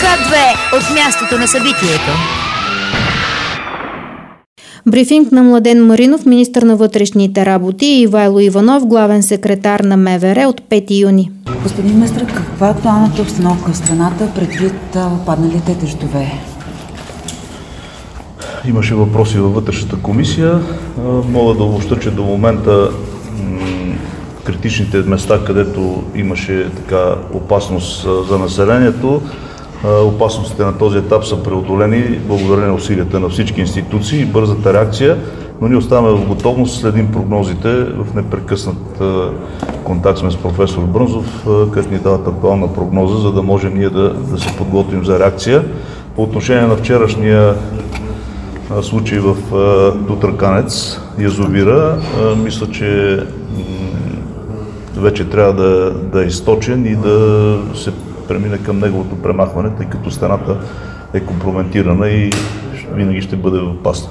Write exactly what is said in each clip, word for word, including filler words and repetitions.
К две от мястото на събитието. Брифинг на Младен Маринов, министър на вътрешните работи, и Ивайло Иванов, главен секретар на МВР, от пети юни. Господин министър, каква е актуалната обстановка в страната предвид падналите дъждове? Имаше въпроси във вътрешната комисия. Мога да обобщя, че до момента критичните места, където имаше така опасност за населението, опасностите на този етап са преодолени благодарение на усилията на всички институции и бързата реакция, но ние оставаме в готовност, следим прогнозите, в непрекъснат контакт сме с професор Брънзов, където ни дават актуална прогноза, за да може ние да, да се подготвим за реакция. По отношение на вчерашния случай в Тутраканец, язовира, мисля, че вече трябва да, да е източен и да се премине към неговото премахване, тъй като стената е компрометирана и винаги ще бъде опасна.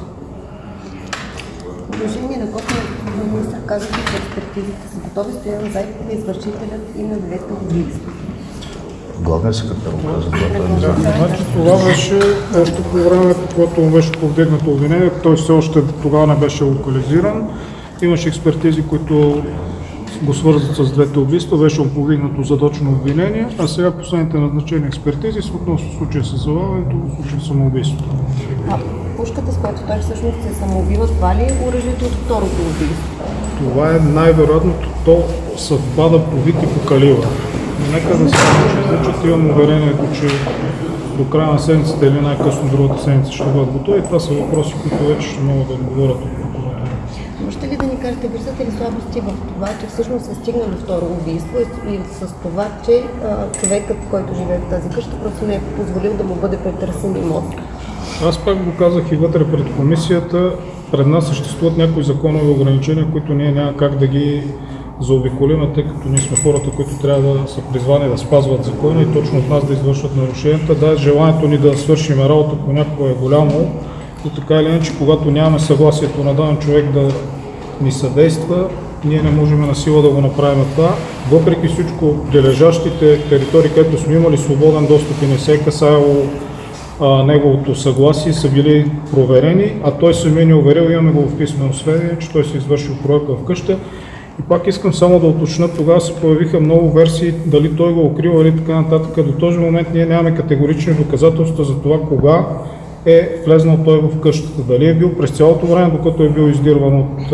Отношение на който министър казахте, че експертизите са готови, стоян заедно извършителят и на двете убийства. Главният секретар каза това. Значи това беше още по времето, когато му беше повдигнато обвинение, той все още тогава не беше локализиран. Имаше експертизи, които го свързват с двете убийства, беше му повдигнато задочно обвинение, а сега последните назначени експертизи са относно случая с завалянето, случая с самоубийството. А пушката, с която той всъщност се самоубива, това ли е оръжието от второто убийство? Това е най-вероятното, то съвпада по вид и по калибър. Нека да се случат, имам уверението, че до края на седмицата или най-късно другата седмица ще бъдат готови. Това са въпроси, които вече ще могат да отговорят от прокуратура. Можете ли да ни кажете, виждате ли слабости в това, че всъщност се стигна до второ убийство и с това, че а, човекът, който живее в тази къща, просто не е позволил да му бъде претърсен имот? Аз пак го казах и вътре пред комисията, пред нас съществуват някои законови ограничения, които ние няма как да ги заобиколим, тъй като ние сме хората, които трябва да са призвани да спазват закона и точно от нас да извършват нарушенията. Да, желанието ни да свършим работа понякога е голямо, но така или иначе, когато нямаме съгласието на даден човек да ни съдейства, ние не можем на сила да го направим това. Въпреки всичко, прилежащите територии, където сме имали свободен достъп и не се е касаело а, неговото съгласие, са били проверени, а той самия ни уверил, имаме го в писмено сведение, че той се извършил проекта в къща. И пак искам само да уточня, тогава се появиха много версии, дали той го укрил или така нататък. До този момент ние нямаме категорични доказателства за това кога е влезнал той в къщата. Дали е бил през цялото време, докато е бил издирван от,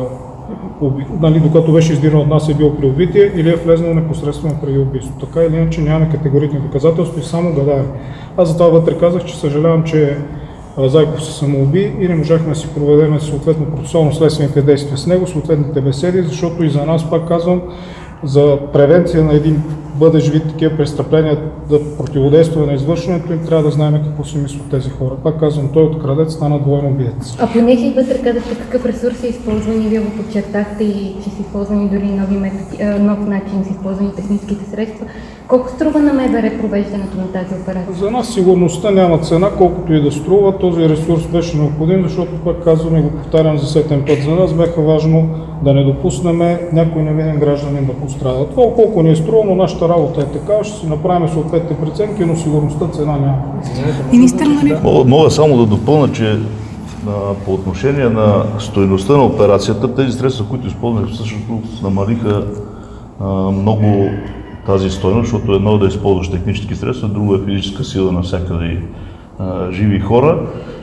нали, докато беше издирван от нас, е бил при убитие, или е влезнал непосредствено преди убийство. Така или иначе нямаме категорични доказателства и само гадаем. Аз затова вътре казах, че съжалявам, че Зайков се самоуби и не можахме да си проведем съответно процесуално следствените действия с него, съответните беседи, защото и за нас, пак казвам, за превенция на един бъдещ вид такива престъпления, да противодейства на извършването им, трябва да знаем какво си мислят тези хора. Пак казвам, той от крадец стана двойно убиец. А понеже и вътре казахте какъв ресурс е използван и вие го подчертахте и че са използвани дори нови методи, нов начин, са използвани техническите средства, колко струва на МВР провеждането на тази операция? За нас сигурността няма цена, колкото и да струва. Този ресурс беше необходим, защото, пак казвам и го повтарям за сетен път, за нас бяха важно да не допуснем някой невинен гражданин да пострада. Това колко ни е струва, но нашата работа е така, ще си направим съответните преценки, но сигурността цена няма. Министър, нали? Мога, мога само да допълня, че а, по отношение на стойността на операцията, тези средства, които използваме, всъщност намалиха а, много тази стойност, защото едно е да използваш технически средства, друго е физическа сила навсякъде и а, живи хора.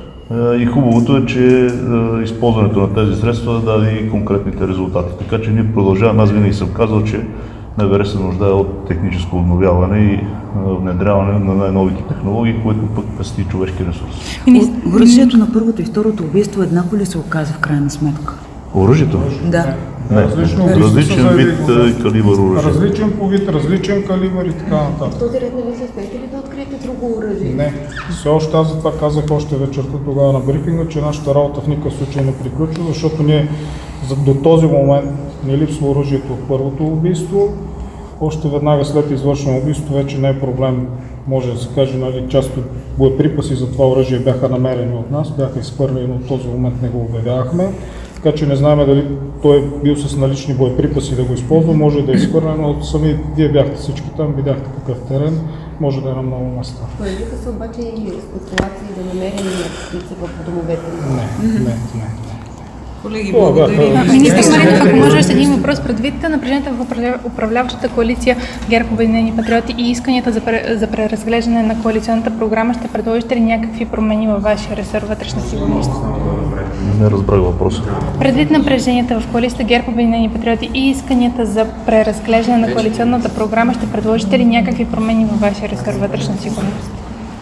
А, и хубавото е, че а, използването на тези средства даде и конкретните резултати. Така че ние продължаваме. Аз винаги съм казал, че МВР се нуждае от техническо обновяване и а, внедряване на най-новите технологии, което пък пести човешки ресурс. Оръжието на първото и второто убийство еднакво ли се оказа в крайна сметка? Оръжието? Да. Не, различно, различен вид и калибър оръжие. Различен по вид, различен калибър и така нататък. В този ред не ви се успеете ли да откриете друго оръжие? Не. Все още аз за това казах още вечерта тогава на брифинга, че нашата работа в никакъв случай не приключва, защото ние до този момент не липсва оръжието от първото убийство. Още веднага след извършено убийство вече не е проблем. Може да се каже, нали, част от боеприпаси за това оръжие бяха намерени от нас, бяха изхвърлени, но в този момент не го обявявахме. Така че не знаем дали той е бил с налични боеприпаси да го използва, може да е изхвърлен, но сами вие бяхте всички там, видяхте какъв терен. може да е на много места. Появиха се обаче и спекулации да намерим наркотици в домовете. Не, не, не. Колеги, благодаря. Министър Маринов, ако може още един въпрос, предвид напрежението в управляващата коалиция ГЕРБ, Обединени патриоти и исканията за, пре, за преразглеждане на коалиционната програма, ще предложите ли някакви промени във вашия ресор вътрешна сигурност? Не разбрах въпроса. Предвид напреженията в коалицията ГЕРБ, Обединени патриоти и исканията за преразглеждане на коалиционната програма, ще предложите ли някакви промени във вашия ресор вътрешна сигурност?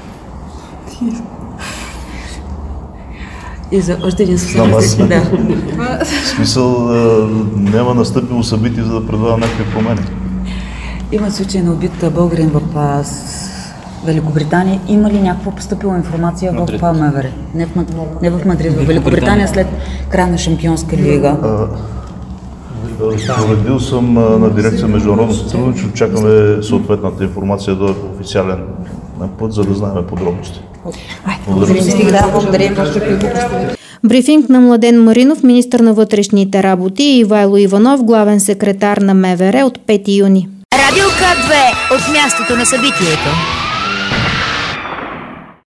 И за още един Знам, аз. съвсем да. В смисъл, няма настъпило събитие, за да предлагам някакви промени. Има случай на убит българин в а, с Великобритания. Има ли някаква постъпила информация Мадрид. в МВР? Не в, не в Мадрид, в Великобритания след края на Шампионска лига. Разпоредил съм на дирекция Международно сътрудничество, чакаме съответната информация да е официален път, за да знаем подробности. Благодарим. Брифинг на Младен Маринов, министър на вътрешните работи, и Ивайло Иванов, главен секретар на МВР, от пети юни. Радио К две от мястото на събитието.